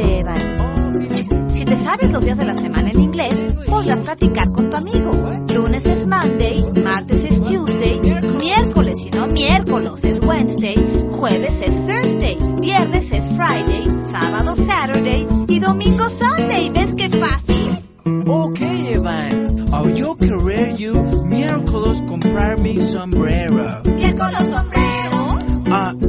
dice Evan. Si te sabes los días de la semana en inglés, podrás platicar con tu amigo. Lunes es Monday, martes es Tuesday, miércoles y no miércoles es Wednesday, jueves es Thursday, viernes es Friday, sábado Saturday y domingo Sunday. ¿Ves qué fácil? Okay, Evan. Yo querer you miércoles comprar mi sombrero. ¿Miércoles sombrero?